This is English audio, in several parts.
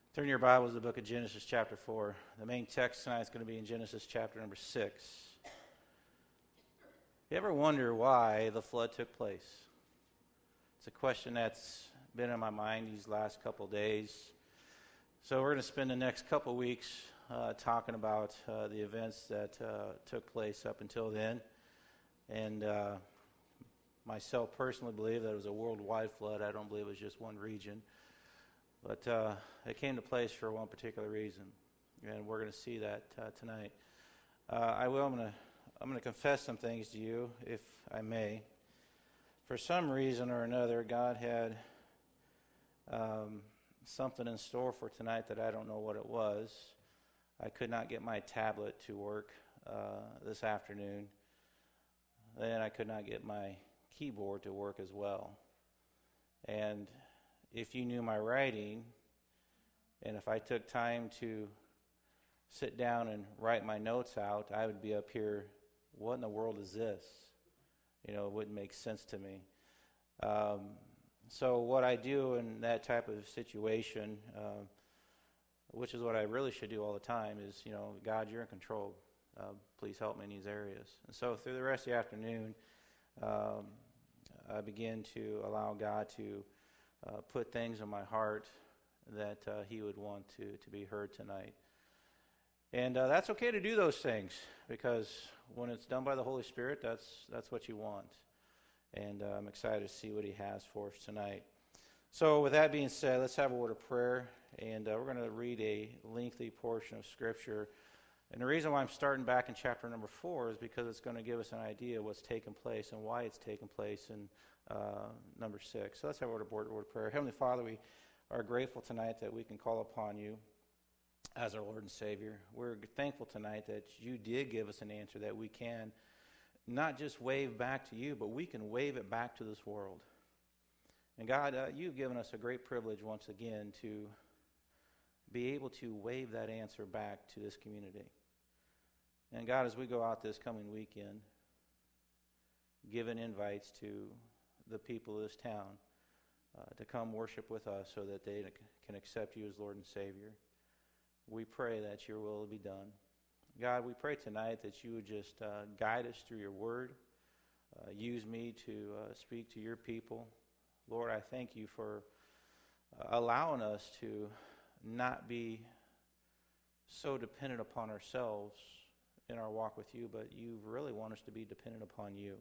Turn your Bibles to the book of Genesis chapter 4. The main text tonight is going to be in Genesis chapter number 6. You ever wonder why the flood took place? It's a question that's been in my mind these last couple days. So we're going to spend the next couple weeks talking about the events that took place up until then. And myself personally believe that it was a worldwide flood. I don't believe it was just one region. But it came to place for one particular reason, and we're going to see that tonight. I'm going to confess some things to you, if I may. For some reason or another, God had something in store for tonight that I don't know what it was. I could not get my tablet to work this afternoon. Then I could not get my keyboard to work as well. And if you knew my writing, and if I took time to sit down and write my notes out, I would be up here, what in the world is this? You know, it wouldn't make sense to me. So what I do in that type of situation, which is what I really should do all the time, is, you know, God, you're in control. Please help me in these areas. And so through the rest of the afternoon, I begin to allow God to put things in my heart that he would want to be heard tonight. And that's okay to do those things, because when it's done by the Holy Spirit, that's what you want. And I'm excited to see what he has for us tonight. So with that being said, let's have a word of prayer, and we're going to read a lengthy portion of Scripture. And the reason why I'm starting back in chapter number 4 is because it's going to give us an idea of what's taken place and why it's taken place in number 6. So let's have a word of prayer. Heavenly Father, we are grateful tonight that we can call upon you as our Lord and Savior. We're thankful tonight that you did give us an answer that we can not just wave back to you, but we can wave it back to this world. And God, you've given us a great privilege once again to be able to wave that answer back to this community. And God, as we go out this coming weekend, giving invites to the people of this town to come worship with us so that they can accept you as Lord and Savior, we pray that your will be done. God, we pray tonight that you would just guide us through your word. Use me to speak to your people. Lord, I thank you for allowing us to not be so dependent upon ourselves in our walk with you, but you really want us to be dependent upon you.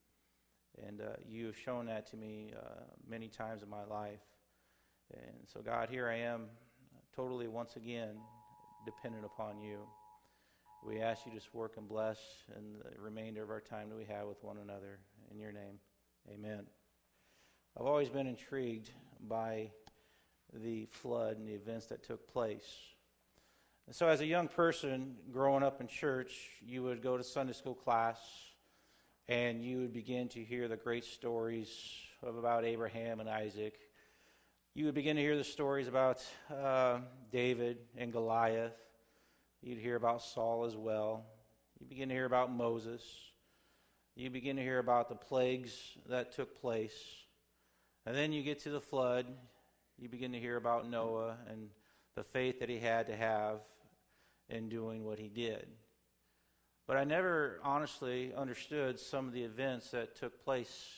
And you have shown that to me many times in my life. And so, God, here I am, totally once again dependent upon you. We ask you to just work and bless in the remainder of our time that we have with one another. In your name, amen. I've always been intrigued by the flood and the events that took place. And so as a young person growing up in church, you would go to Sunday school class and you would begin to hear the great stories about Abraham and Isaac. You would begin to hear the stories about David and Goliath. You'd hear about Saul as well. You begin to hear about Moses. You begin to hear about the plagues that took place. And then you get to the flood. You begin to hear about Noah and the faith that he had to have in doing what he did. But I never honestly understood some of the events that took place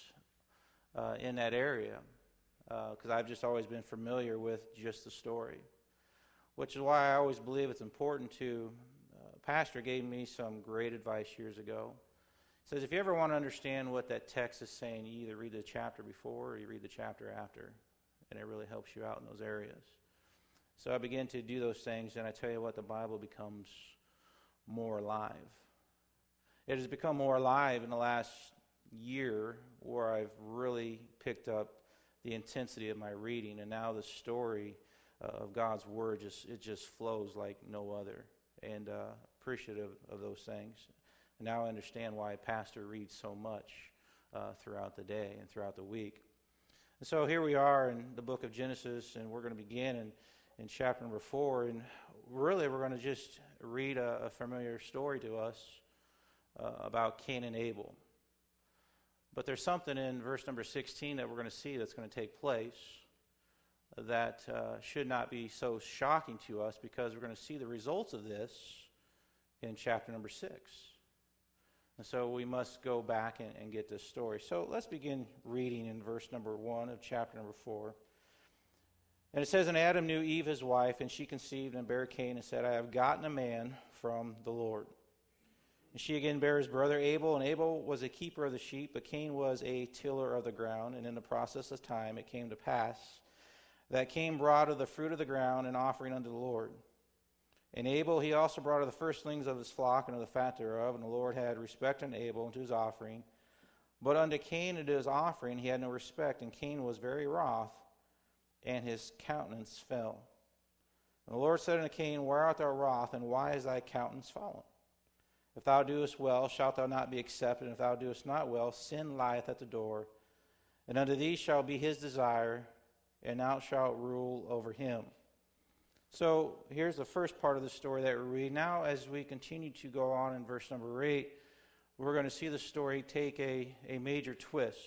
in that area, because I've just always been familiar with just the story, which is why I always believe it's important to, Pastor gave me some great advice years ago. He says, if you ever want to understand what that text is saying, you either read the chapter before or you read the chapter after, and it really helps you out in those areas. So I began to do those things, and I tell you what, the Bible becomes more alive. It has become more alive in the last year, where I've really picked up the intensity of my reading, and now the story of God's Word just flows like no other, and appreciative of those things. And now I understand why a pastor reads so much throughout the day and throughout the week. And so here we are in the book of Genesis, and we're going to begin in chapter number 4, and really we're going to just read a familiar story to us about Cain and Abel. But there's something in verse number 16 that we're going to see that's going to take place that should not be so shocking to us, because we're going to see the results of this in chapter number 6. And so we must go back and get this story. So let's begin reading in verse number 1 of chapter number 4. And it says, And Adam knew Eve his wife, and she conceived and bare Cain, and said, I have gotten a man from the Lord. And she again bare his brother Abel, and Abel was a keeper of the sheep, but Cain was a tiller of the ground. And in the process of time it came to pass that Cain brought of the fruit of the ground an offering unto the Lord. And Abel he also brought of the firstlings of his flock and of the fat thereof, and the Lord had respect unto Abel and to his offering. But unto Cain and to his offering he had no respect, and Cain was very wroth, and his countenance fell. And the Lord said unto Cain, Why art thou wroth, and why is thy countenance fallen? If thou doest well, shalt thou not be accepted, and if thou doest not well, sin lieth at the door, and unto thee shall be his desire, and thou shalt rule over him. So here's the first part of the story that we read. Now, as we continue to go on in verse number 8, we're going to see the story take a major twist,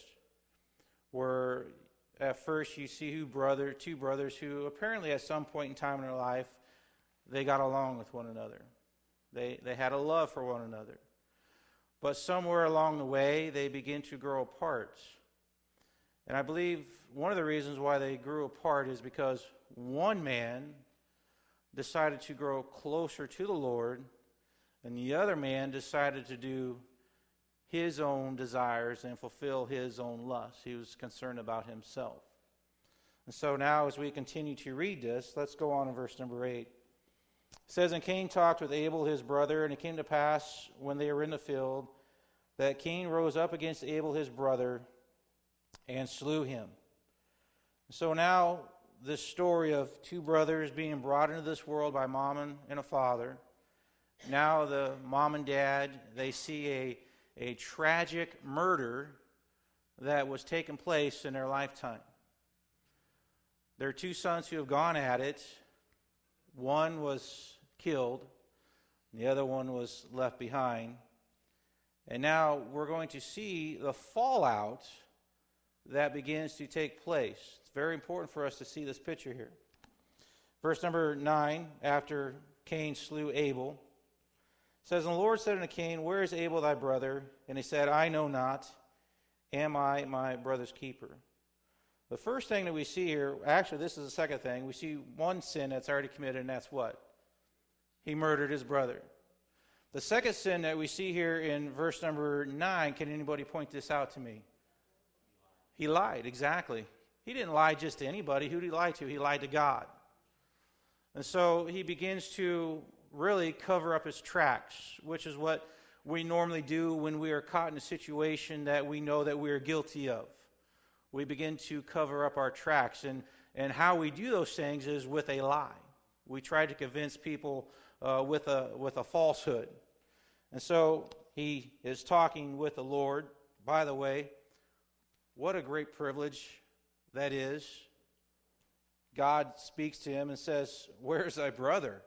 where at first you see two brothers who apparently at some point in time in their life, they got along with one another. They had a love for one another. But somewhere along the way, they begin to grow apart. And I believe one of the reasons why they grew apart is because one man decided to grow closer to the Lord, and the other man decided to do his own desires and fulfill his own lusts. He was concerned about himself. And so now as we continue to read this, let's go on in verse number 8. It says, And Cain talked with Abel his brother, and it came to pass when they were in the field that Cain rose up against Abel his brother and slew him. So now this story of two brothers being brought into this world by mom and a father. Now the mom and dad, they see a tragic murder that was taking place in their lifetime. There are two sons who have gone at it. One was killed, the other one was left behind. And now we're going to see the fallout that begins to take place. It's very important for us to see this picture here. Verse number 9, after Cain slew Abel, says, And the Lord said unto Cain, Where is Abel thy brother? And he said, I know not. Am I my brother's keeper? The first thing that we see here, actually this is the second thing, we see one sin that's already committed, and that's what? He murdered his brother. The second sin that we see here in verse number 9, can anybody point this out to me? He lied, exactly. He didn't lie just to anybody. Who did he lie to? He lied to God. And so he begins to really cover up his tracks, which is what we normally do when we are caught in a situation that we know that we are guilty of. We begin to cover up our tracks. And how we do those things is with a lie. We try to convince people with a falsehood. And so he is talking with the Lord. By the way, what a great privilege that is. God speaks to him and says, Where's thy brother?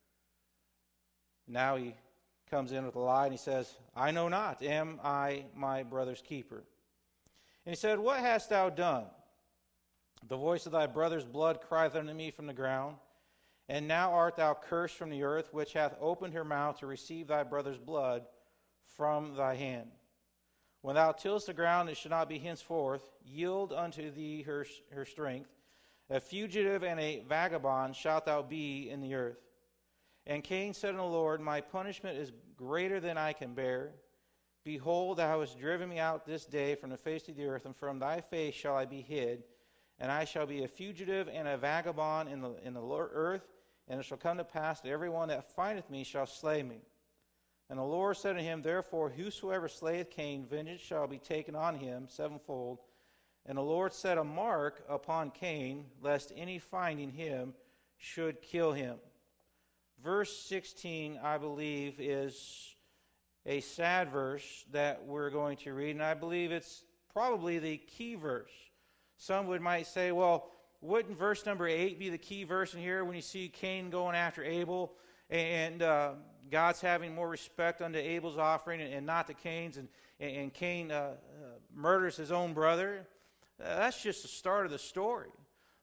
Now he comes in with a lie and he says, I know not. Am I my brother's keeper? And he said, What hast thou done? The voice of thy brother's blood crieth unto me from the ground. And now art thou cursed from the earth, which hath opened her mouth to receive thy brother's blood from thy hand. When thou tillest the ground, it shall not be henceforth. Yield unto thee her strength. A fugitive and a vagabond shalt thou be in the earth. And Cain said unto the Lord, My punishment is greater than I can bear. Behold, thou hast driven me out this day from the face of the earth, and from thy face shall I be hid. And I shall be a fugitive and a vagabond in the earth. And it shall come to pass that every one that findeth me shall slay me. And the Lord said unto him, Therefore, whosoever slayeth Cain, vengeance shall be taken on him sevenfold. And the Lord set a mark upon Cain, lest any finding him should kill him. Verse 16, I believe, is a sad verse that we're going to read, and I believe it's probably the key verse. Some might say, well, wouldn't verse number 8 be the key verse in here when you see Cain going after Abel, and God's having more respect unto Abel's offering and not to Cain's, and Cain murders his own brother? That's just the start of the story.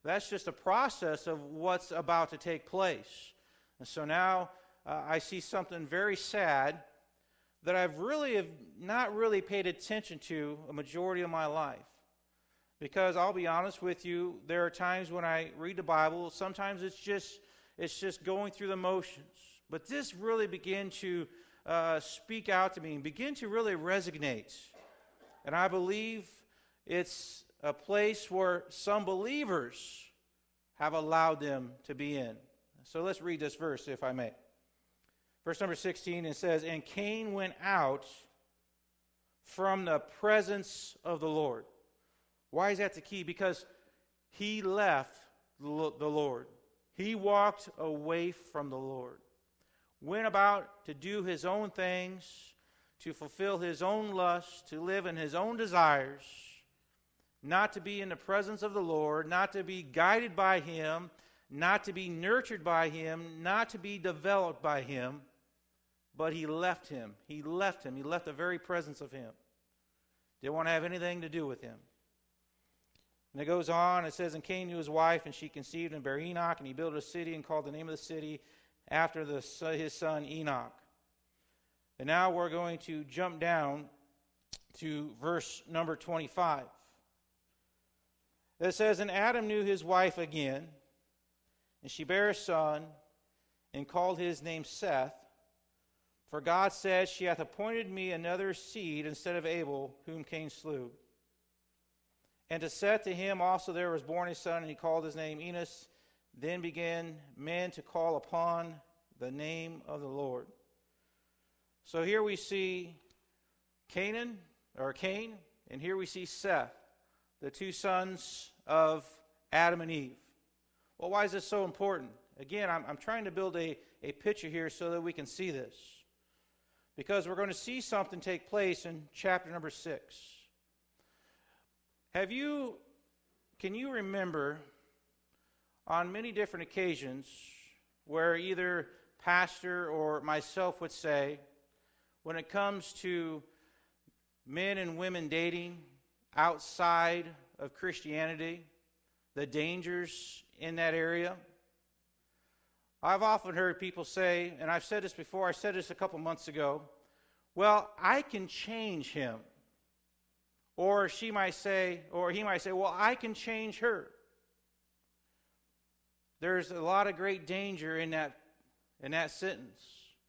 That's just a process of what's about to take place. And so now I see something very sad that I've not really paid attention to a majority of my life. Because I'll be honest with you, there are times when I read the Bible, sometimes it's just going through the motions. But this really began to speak out to me and begin to really resonate. And I believe it's a place where some believers have allowed them to be in. So let's read this verse, if I may. Verse number 16, it says, "And Cain went out from the presence of the Lord." Why is that the key? Because he left the Lord. He walked away from the Lord. Went about to do his own things, to fulfill his own lusts, to live in his own desires, not to be in the presence of the Lord, not to be guided by him, not to be nurtured by him, not to be developed by him, but he left him. He left him. He left the very presence of him. Didn't want to have anything to do with him. And it goes on, it says, "And Cain knew his wife, and she conceived and bare Enoch, and he built a city and called the name of the city after his son Enoch." And now we're going to jump down to verse number 25. It says, "And Adam knew his wife again, and she bare a son, and called his name Seth. For God said, She hath appointed me another seed instead of Abel, whom Cain slew. And to Seth, to him also there was born a son, and he called his name Enos. Then began men to call upon the name of the Lord." So here we see Cain, and here we see Seth, the two sons of Adam and Eve. Well, why is this so important? Again, I'm trying to build a picture here so that we can see this. Because we're going to see something take place in chapter number 6. Can you remember on many different occasions where either pastor or myself would say, when it comes to men and women dating outside of Christianity, the dangers in that area? I've often heard people say, and I've said this before, I said this a couple months ago, "Well, I can change him." Or he might say, "Well, I can change her." There's a lot of great danger in that sentence.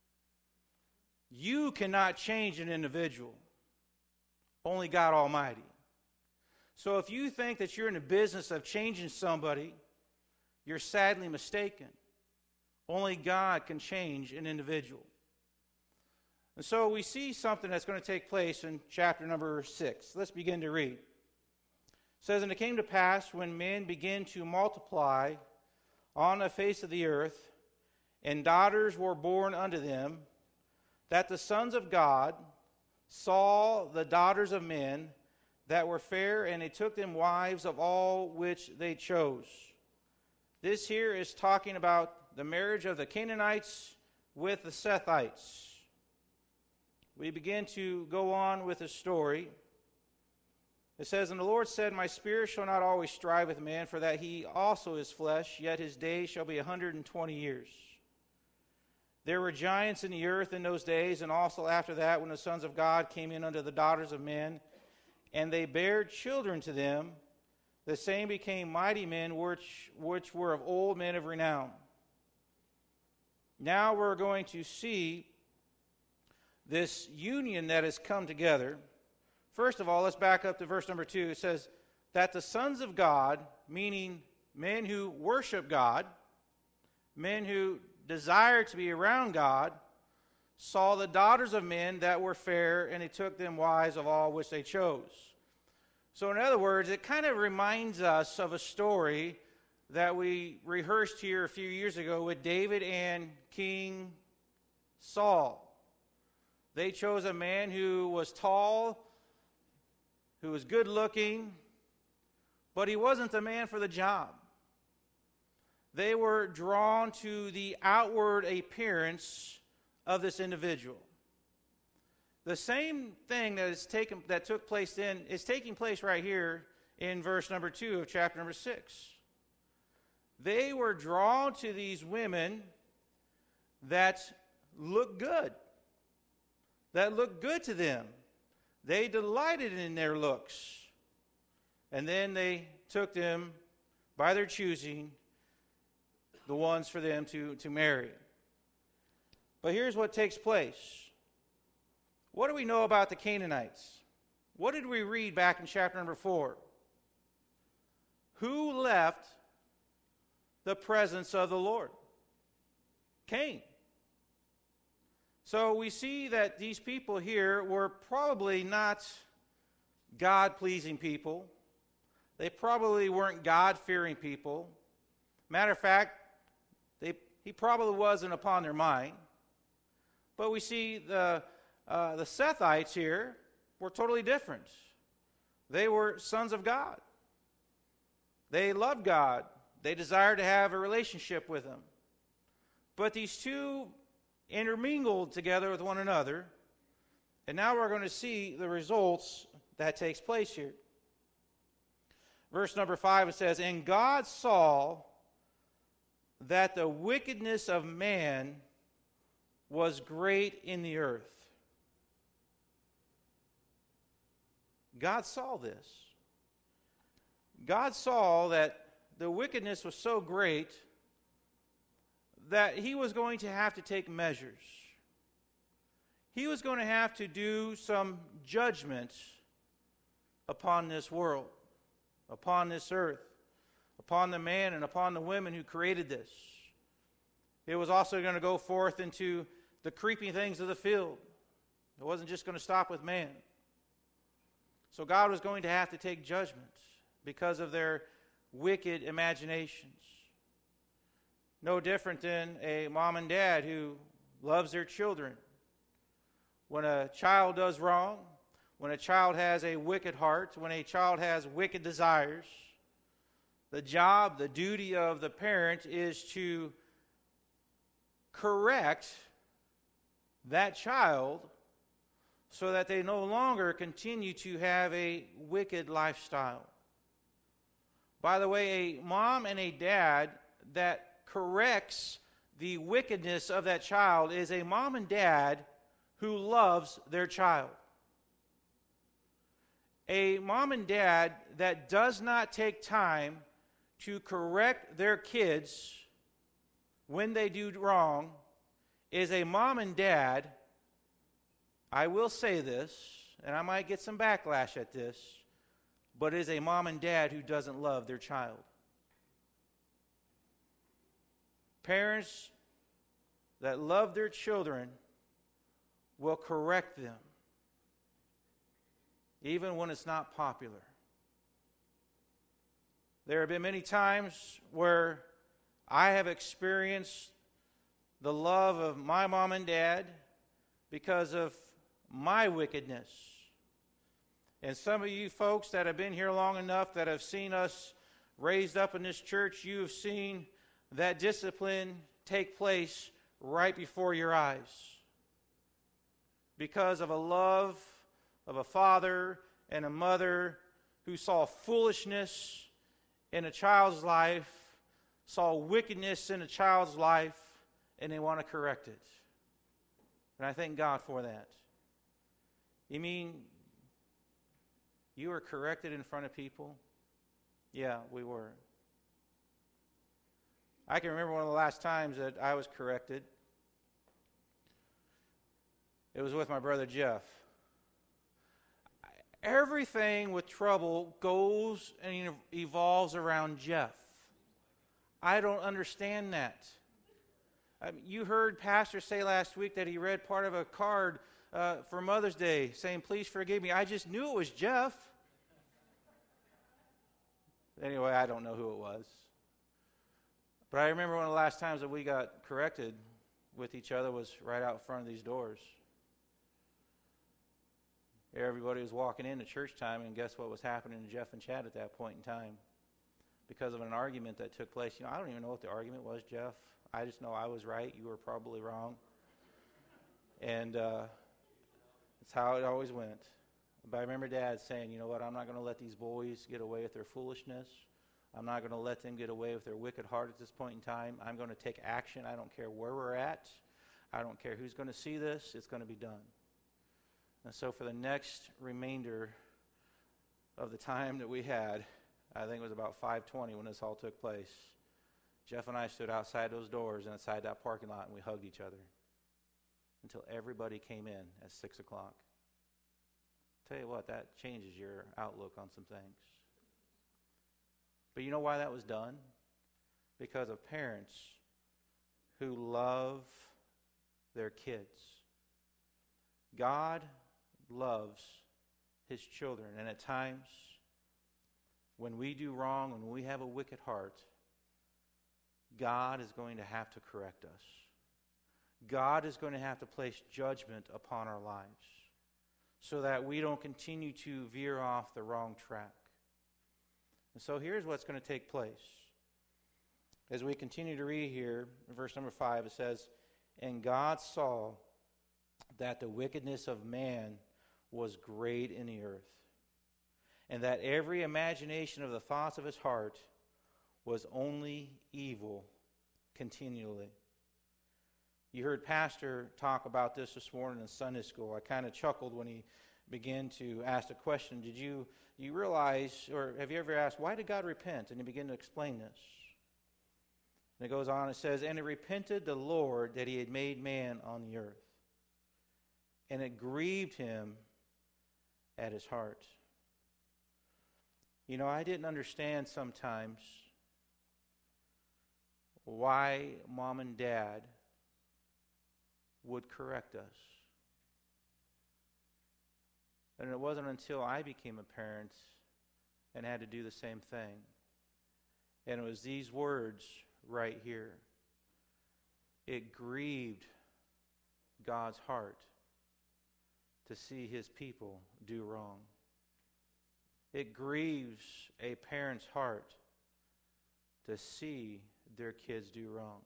You cannot change an individual. Only God Almighty. So if you think that you're in the business of changing somebody, you're sadly mistaken. Only God can change an individual. And so we see something that's going to take place in chapter number 6. Let's begin to read. It says, "And it came to pass when men began to multiply on the face of the earth, and daughters were born unto them, that the sons of God saw the daughters of men that were fair, and they took them wives of all which they chose." This here is talking about the marriage of the Canaanites with the Sethites. We begin to go on with the story. It says, "And the Lord said, My spirit shall not always strive with man, for that he also is flesh, yet his days shall be 120 years. There were giants in the earth in those days, and also after that, when the sons of God came in unto the daughters of men, and they bare children to them, the same became mighty men, which were of old, men of renown." Now we're going to see this union that has come together. First of all, let's back up to verse number 2. It says, "That the sons of God," meaning men who worship God, men who desire to be around God, "saw the daughters of men that were fair, and they took them wives of all which they chose." So in other words, it kind of reminds us of a story that we rehearsed here a few years ago with David and King Saul. They chose a man who was tall, who was good looking, but he wasn't the man for the job. They were drawn to the outward appearance of this individual. The same thing that took place then is taking place right here in verse number 2 of chapter number 6. They were drawn to these women that looked good, that looked good to them. They delighted in their looks. And then they took them, by their choosing, the ones for them to marry. But here's what takes place. What do we know about the Canaanites? What did we read back in chapter number 4? Who left the presence of the Lord? Cain. So we see that these people here were probably not God-pleasing people. They probably weren't God-fearing people. Matter of fact, he probably wasn't upon their mind. But we see the Sethites here were totally different. They were sons of God. They loved God. They desired to have a relationship with Him. But these two intermingled together with one another, and now we're going to see the results that takes place here. Verse number 5, it says, "And God saw that the wickedness of man was great in the earth." God saw this. God saw that the wickedness was so great that He was going to have to take measures. He was going to have to do some judgment upon this world, upon this earth, upon the man and upon the women who created this. It was also going to go forth into the creeping things of the field. It wasn't just going to stop with man. So God was going to have to take judgment because of their wicked imaginations. No different than a mom and dad who loves their children. When a child does wrong, when a child has a wicked heart, when a child has wicked desires, the job, the duty of the parent is to correct that child so that they no longer continue to have a wicked lifestyle. By the way, a mom and a dad that corrects the wickedness of that child is a mom and dad who loves their child. A mom and dad that does not take time to correct their kids when they do wrong is a mom and dad, I will say this, and I might get some backlash at this, but is a mom and dad who doesn't love their child. Parents that love their children will correct them, even when it's not popular. There have been many times where I have experienced the love of my mom and dad because of my wickedness. And some of you folks that have been here long enough that have seen us raised up in this church, you have seen that discipline take place right before your eyes. Because of a love of a father and a mother who saw foolishness in a child's life, saw wickedness in a child's life, and they want to correct it. And I thank God for that. You mean you were corrected in front of people? Yeah, we were. I can remember one of the last times that I was corrected. It was with my brother Jeff. Everything with trouble goes and evolves around Jeff. I don't understand that. You heard Pastor say last week that he read part of a card for Mother's Day saying, "Please forgive me." I just knew it was Jeff. Anyway, I don't know who it was. But I remember one of the last times that we got corrected with each other was right out front of these doors. Everybody was walking into church time, and guess what was happening to Jeff and Chad at that point in time? Because of an argument that took place. I don't even know what the argument was, Jeff. I just know I was right. You were probably wrong. And that's how it always went. But I remember Dad saying, "You know what, I'm not going to let these boys get away with their foolishness. I'm not going to let them get away with their wicked heart at this point in time. I'm going to take action. I don't care where we're at. I don't care who's going to see this. It's going to be done. And so for the next remainder of the time that we had, I think it was about 5:20 when this all took place, Jeff and I stood outside those doors and inside that parking lot, and we hugged each other until everybody came in at 6 o'clock. Tell you what, that changes your outlook on some things. But you know why that was done? Because of parents who love their kids. God loves His children, and at times when we do wrong, when we have a wicked heart, God is going to have to correct us. God is going to have to place judgment upon our lives so that we don't continue to veer off the wrong track. And so here's what's going to take place. As we continue to read here, in verse number 5, it says, "And God saw that the wickedness of man was great in the earth, and that every imagination of the thoughts of his heart was only evil continually." You heard Pastor talk about this morning in Sunday school. I kind of chuckled when he began to ask the question, do you realize, or have you ever asked, why did God repent? And he began to explain this. And it goes on, it says, "And it repented the Lord that He had made man on the earth, and it grieved Him at His heart." You know, I didn't understand sometimes why Mom and Dad would correct us. And it wasn't until I became a parent and had to do the same thing. And it was these words right here. It grieved God's heart to see His people do wrong. It grieves a parent's heart to see their kids do wrong.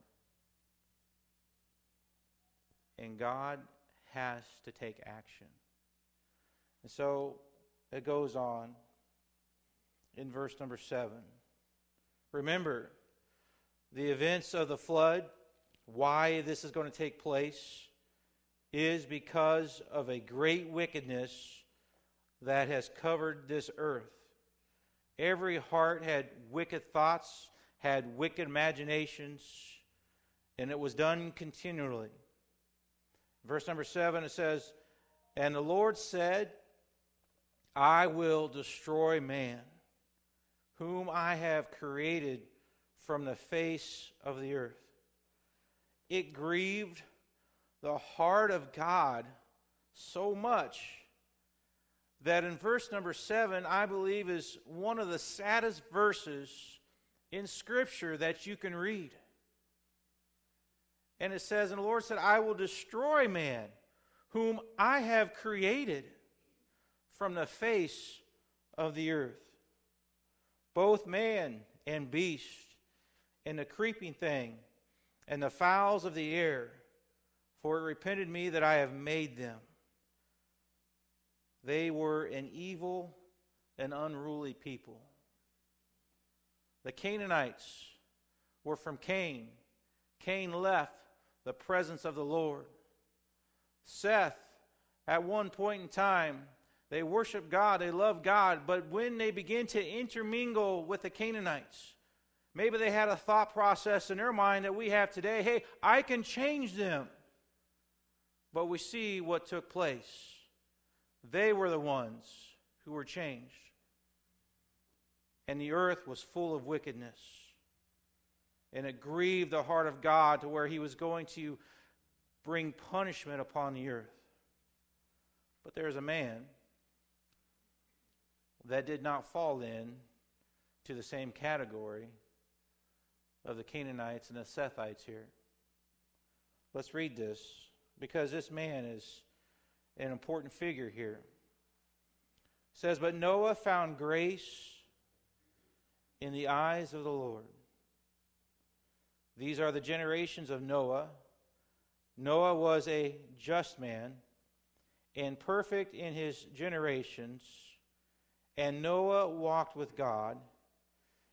And God has to take action. And so it goes on in verse number 7. Remember, the events of the flood, why this is going to take place, is because of a great wickedness that has covered this earth. Every heart had wicked thoughts, had wicked imaginations, and it was done continually. Verse number 7, it says, "And the Lord said, I will destroy man, whom I have created from the face of the earth." It grieved the heart of God so much that in verse number 7, I believe is one of the saddest verses in Scripture that you can read. And it says, "And the Lord said, I will destroy man, whom I have created from the face of the earth, both man and beast, and the creeping thing, and the fowls of the air, for it repented me that I have made them. They were an evil and unruly people." The Canaanites were from Cain. Cain left the presence of the Lord. Seth, at one point in time, they worshiped God, they loved God, but when they began to intermingle with the Canaanites, maybe they had a thought process in their mind that we have today, hey, I can change them. But we see what took place. They were the ones who were changed. And the earth was full of wickedness. And it grieved the heart of God to where He was going to bring punishment upon the earth. But there's a man that did not fall in to the same category of the Canaanites and the Sethites here. Let's read this, because this man is an important figure here. It says, "But Noah found grace in the eyes of the Lord." These are the generations of Noah. Noah was a just man and perfect in his generations, and Noah walked with God,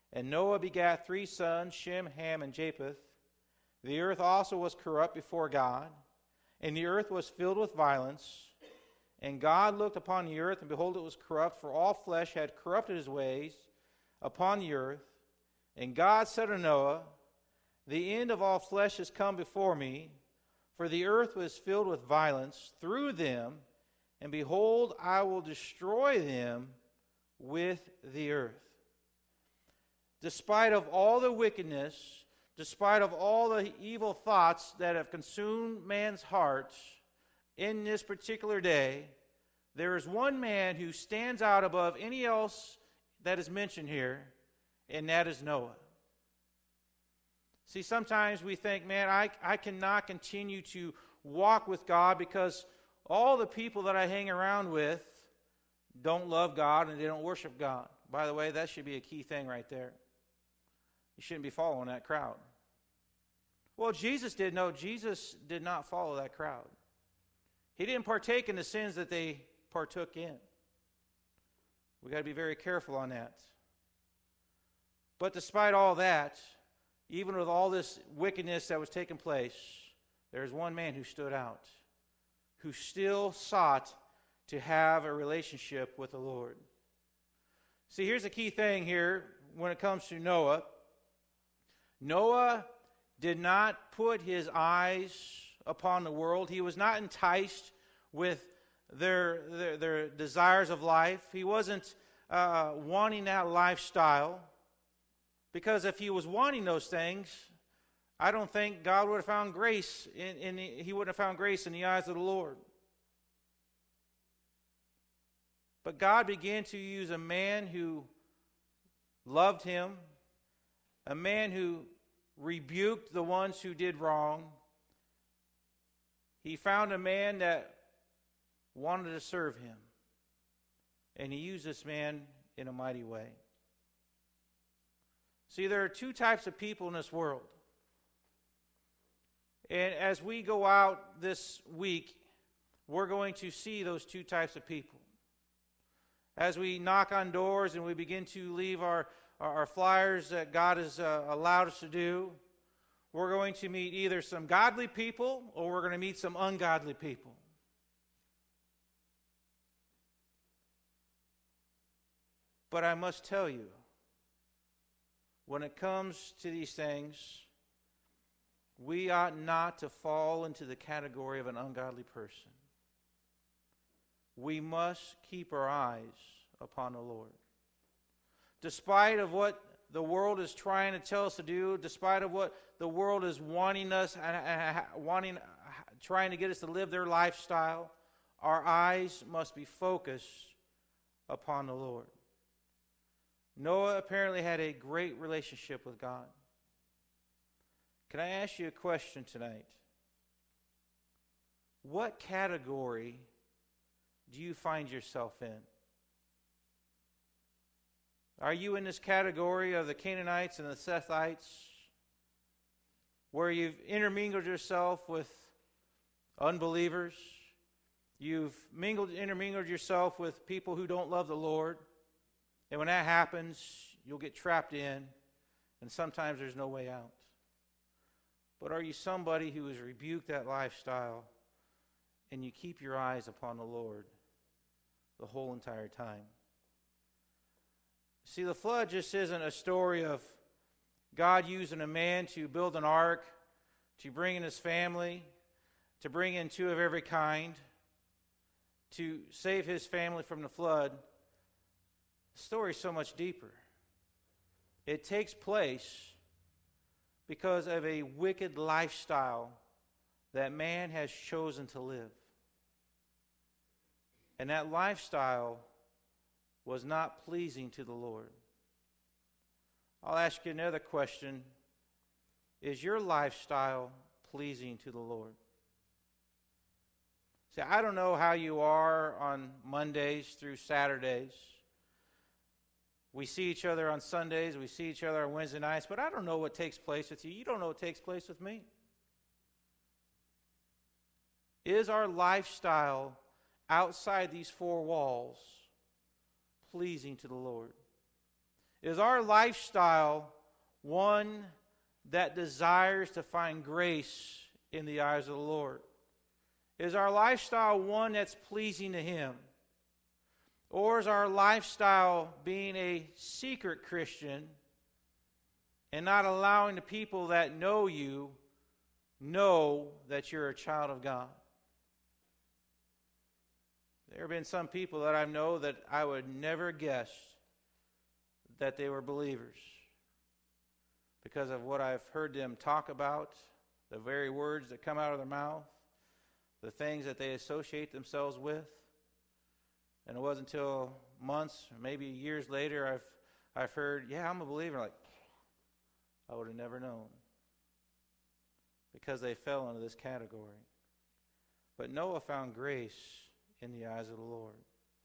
And Noah begat 3 sons, Shem, Ham, and Japheth. The earth also was corrupt before God, and the earth was filled with violence. And God looked upon the earth, and behold, it was corrupt, for all flesh had corrupted his ways upon the earth. And God said to Noah, the end of all flesh is come before me, for the earth was filled with violence through them, and behold, I will destroy them with the earth. Despite of all the wickedness, despite of all the evil thoughts that have consumed man's heart in this particular day, there is one man who stands out above any else that is mentioned here, and that is Noah. See, sometimes we think, man, I cannot continue to walk with God because all the people that I hang around with don't love God and they don't worship God. By the way, that should be a key thing right there. You shouldn't be following that crowd. Well, Jesus did. No, Jesus did not follow that crowd. He didn't partake in the sins that they partook in. We've got to be very careful on that. But despite all that, even with all this wickedness that was taking place, there's one man who stood out, who still sought to have a relationship with the Lord. See, here's the key thing here when it comes to Noah. Noah did not put his eyes upon the world. He was not enticed with their desires of life. He wasn't wanting that lifestyle. Because if he was wanting those things, I don't think God would have found grace he wouldn't have found grace in the eyes of the Lord. But God began to use a man who loved him, a man who rebuked the ones who did wrong. He found a man that wanted to serve him. And he used this man in a mighty way. See, there are 2 types of people in this world. And as we go out this week, we're going to see those 2 types of people. As we knock on doors and we begin to leave our flyers that God has allowed us to do, we're going to meet either some godly people or we're going to meet some ungodly people. But I must tell you, when it comes to these things, we ought not to fall into the category of an ungodly person. We must keep our eyes upon the Lord. Despite of what the world is trying to tell us to do, despite of what the world is wanting us, trying to get us to live their lifestyle, our eyes must be focused upon the Lord. Noah apparently had a great relationship with God. Can I ask you a question tonight? What category do you find yourself in? Are you in this category of the Canaanites and the Sethites, where you've intermingled yourself with unbelievers? You've intermingled yourself with people who don't love the Lord. And when that happens, you'll get trapped in, and sometimes there's no way out. But are you somebody who has rebuked that lifestyle, and you keep your eyes upon the Lord the whole entire time? See, the flood just isn't a story of God using a man to build an ark, to bring in his family, to bring in 2 of every kind, to save his family from the flood. The story is so much deeper. It takes place because of a wicked lifestyle that man has chosen to live. And that lifestyle was not pleasing to the Lord. I'll ask you another question. Is your lifestyle pleasing to the Lord? See, I don't know how you are on Mondays through Saturdays. We see each other on Sundays, we see each other on Wednesday nights, but I don't know what takes place with you. You don't know what takes place with me. Is our lifestyle outside these 4 walls pleasing to the Lord? Is our lifestyle one that desires to find grace in the eyes of the Lord? Is our lifestyle one that's pleasing to Him? Or is our lifestyle being a secret Christian and not allowing the people that know you know that you're a child of God? There have been some people that I know that I would never guess that they were believers because of what I've heard them talk about, the very words that come out of their mouth, the things that they associate themselves with. And it wasn't until months, or maybe years later, I've heard, yeah, I'm a believer. Like, I would have never known because they fell into this category. But Noah found grace in the eyes of the Lord.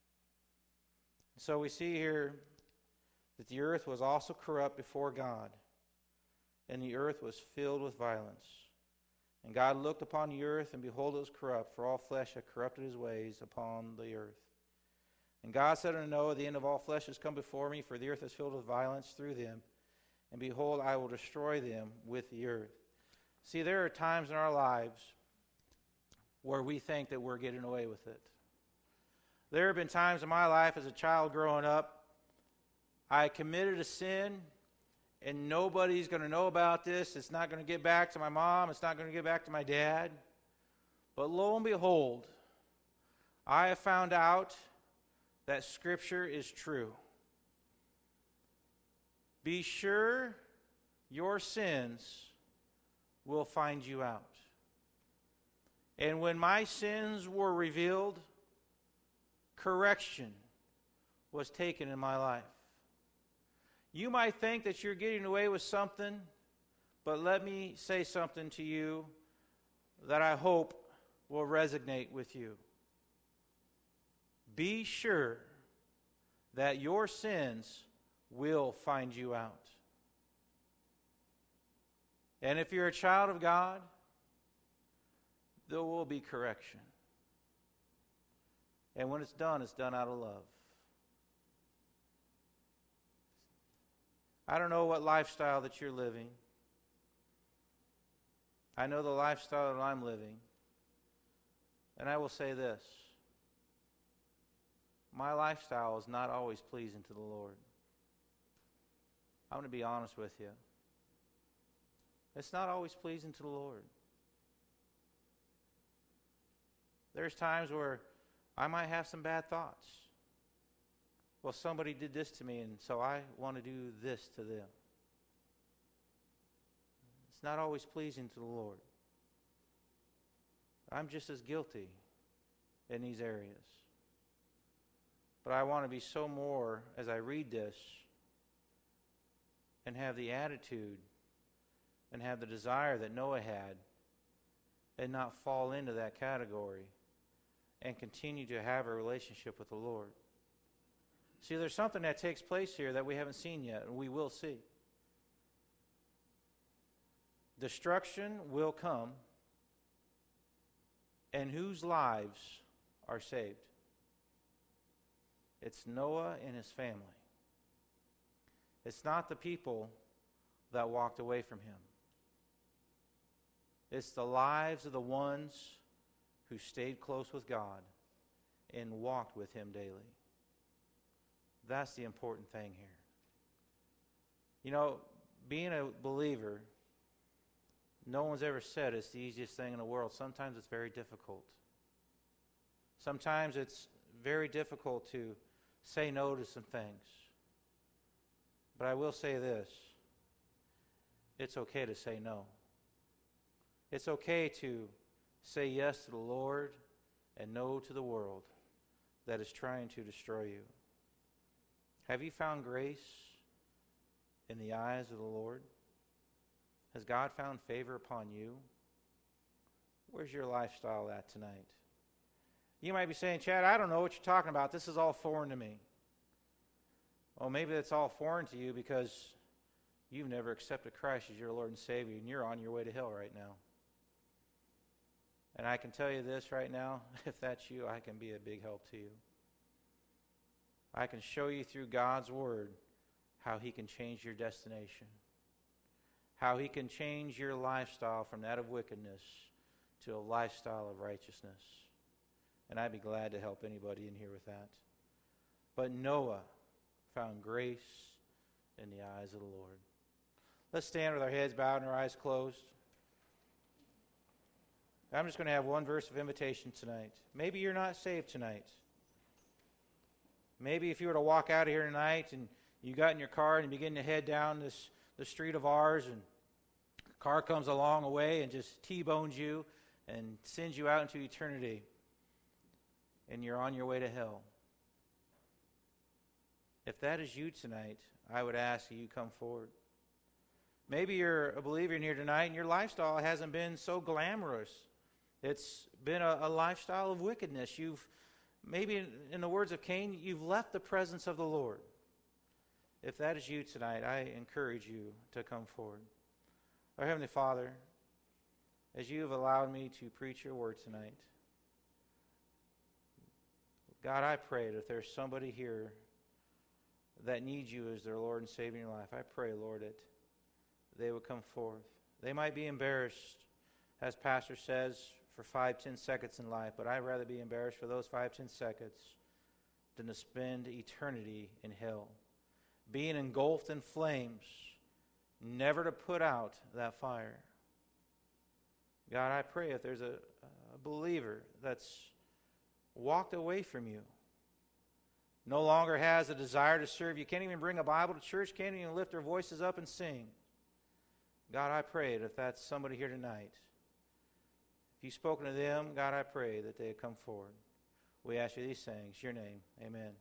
So we see here that the earth was also corrupt before God, and the earth was filled with violence. And God looked upon the earth, and behold, it was corrupt, for all flesh had corrupted his ways upon the earth. And God said unto Noah, the end of all flesh has come before me, for the earth is filled with violence through them. And behold, I will destroy them with the earth. See, there are times in our lives where we think that we're getting away with it. There have been times in my life as a child growing up, I committed a sin, and nobody's going to know about this. It's not going to get back to my mom. It's not going to get back to my dad. But lo and behold, I have found out that Scripture is true. Be sure your sins will find you out. And when my sins were revealed, correction was taken in my life. You might think that you're getting away with something, but let me say something to you that I hope will resonate with you. Be sure that your sins will find you out. And if you're a child of God, there will be correction. And when it's done out of love. I don't know what lifestyle that you're living. I know the lifestyle that I'm living. And I will say this. My lifestyle is not always pleasing to the Lord. I'm going to be honest with you. It's not always pleasing to the Lord. There's times where I might have some bad thoughts. Well, somebody did this to me, and so I want to do this to them. It's not always pleasing to the Lord. I'm just as guilty in these areas. But I want to be so more, as I read this, and have the attitude and have the desire that Noah had, and not fall into that category, and continue to have a relationship with the Lord. See, there's something that takes place here that we haven't seen yet, and we will see. Destruction will come, and whose lives are saved? It's Noah and his family. It's not the people that walked away from him. It's the lives of the ones who stayed close with God and walked with him daily. That's the important thing here. You know, being a believer, no one's ever said it's the easiest thing in the world. Sometimes it's very difficult. Sometimes it's very difficult to say no to some things. But I will say this. It's okay to say no. It's okay to say yes to the Lord and no to the world that is trying to destroy you. Have you found grace in the eyes of the Lord? Has God found favor upon you? Where's your lifestyle at tonight? You might be saying, Chad, I don't know what you're talking about. This is all foreign to me. Well, maybe it's all foreign to you because you've never accepted Christ as your Lord and Savior, and you're on your way to hell right now. And I can tell you this right now, if that's you, I can be a big help to you. I can show you through God's Word how He can change your destination, how He can change your lifestyle from that of wickedness to a lifestyle of righteousness. And I'd be glad to help anybody in here with that. But Noah found grace in the eyes of the Lord. Let's stand with our heads bowed and our eyes closed. I'm just going to have one verse of invitation tonight. Maybe you're not saved tonight. Maybe if you were to walk out of here tonight and you got in your car and you begin to head down the street of ours, and a car comes along a way and just T-bones you and sends you out into eternity, and you're on your way to hell. If that is you tonight, I would ask that you come forward. Maybe you're a believer in here tonight and your lifestyle hasn't been so glamorous. It's been a lifestyle of wickedness. Maybe in the words of Cain, you've left the presence of the Lord. If that is you tonight, I encourage you to come forward. Our Heavenly Father, as you have allowed me to preach your word tonight, God, I pray that if there's somebody here that needs you as their Lord and Savior in your life, I pray, Lord, that they would come forth. They might be embarrassed, as Pastor says, for 5-10 seconds in life, but I'd rather be embarrassed for those 5-10 seconds than to spend eternity in hell, being engulfed in flames, never to put out that fire. God, I pray if there's a believer that's walked away from you, no longer has a desire to serve you, can't even bring a Bible to church, can't even lift their voices up and sing. God, I pray that if that's somebody here tonight, if you've spoken to them, God, I pray that they come forward. We ask you these things. Your name. Amen.